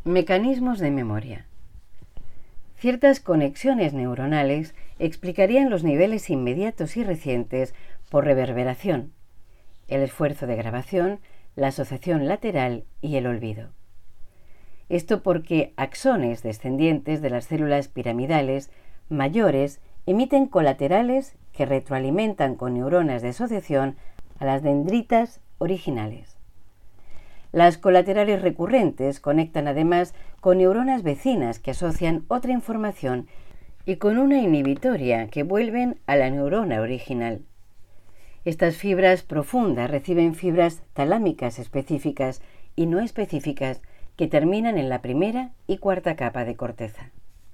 Mecanismos de memoria. Ciertas conexiones neuronales explicarían los niveles inmediatos y recientes por reverberación, el esfuerzo de grabación, la asociación lateral y el olvido. Esto porque axones descendientes de las células piramidales mayores emiten colaterales que retroalimentan con neuronas de asociación a las dendritas originales. Las colaterales recurrentes conectan además con neuronas vecinas que asocian otra información y con una inhibitoria que vuelven a la neurona original. Estas fibras profundas reciben fibras talámicas específicas y no específicas que terminan en la primera y cuarta capa de corteza.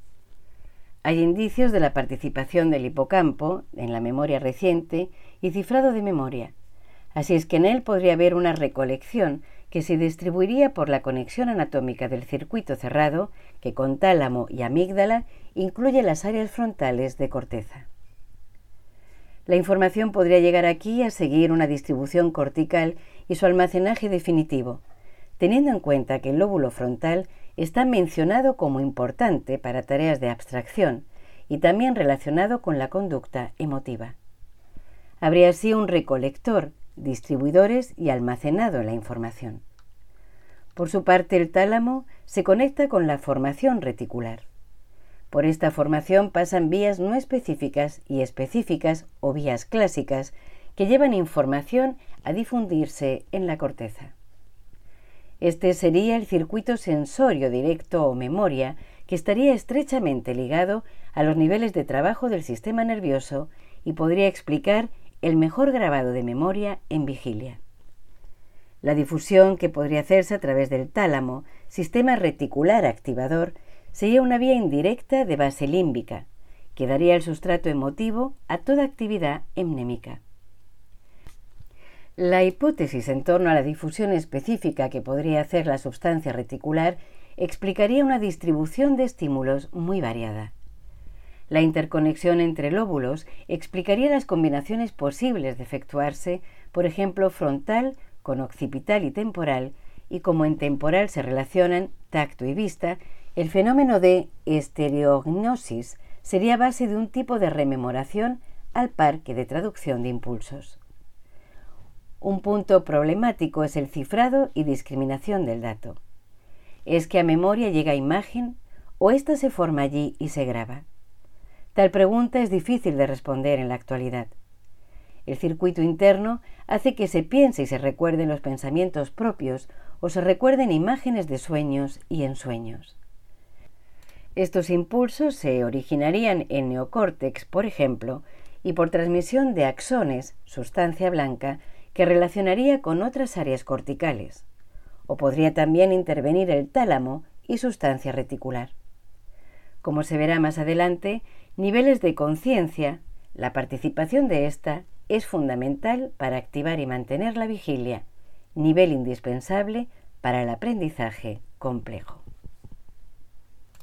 Hay indicios de la participación del hipocampo en la memoria reciente y cifrado de memoria, así es que en él podría haber una recolección que se distribuiría por la conexión anatómica del circuito cerrado que con tálamo y amígdala incluye las áreas frontales de corteza. La información podría llegar aquí a seguir una distribución cortical y su almacenaje definitivo, teniendo en cuenta que el lóbulo frontal está mencionado como importante para tareas de abstracción y también relacionado con la conducta emotiva. Habría así un recolector, distribuidores y almacenado en la información. Por su parte, el tálamo se conecta con la formación reticular. Por esta formación pasan vías no específicas y específicas o vías clásicas que llevan información a difundirse en la corteza. Este sería el circuito sensorio directo o memoria que estaría estrechamente ligado a los niveles de trabajo del sistema nervioso y podría explicar el mejor grabado de memoria en vigilia. La difusión que podría hacerse a través del tálamo, sistema reticular activador, sería una vía indirecta de base límbica, que daría el sustrato emotivo a toda actividad mnémica. La hipótesis en torno a la difusión específica que podría hacer la sustancia reticular explicaría una distribución de estímulos muy variada. La interconexión entre lóbulos explicaría las combinaciones posibles de efectuarse, por ejemplo, frontal con occipital y temporal, y como en temporal se relacionan tacto y vista, el fenómeno de estereognosis sería base de un tipo de rememoración al par que de traducción de impulsos. Un punto problemático es el cifrado y discriminación del dato. ¿Es que a memoria llega imagen o ésta se forma allí y se graba? Tal pregunta es difícil de responder en la actualidad. El circuito interno hace que se piense y se recuerden los pensamientos propios o se recuerden imágenes de sueños y ensueños. Estos impulsos se originarían en neocórtex, por ejemplo, y por transmisión de axones, sustancia blanca, que relacionaría con otras áreas corticales, o podría también intervenir el tálamo y sustancia reticular. Como se verá más adelante, niveles de conciencia, la participación de esta es fundamental para activar y mantener la vigilia, nivel indispensable para el aprendizaje complejo.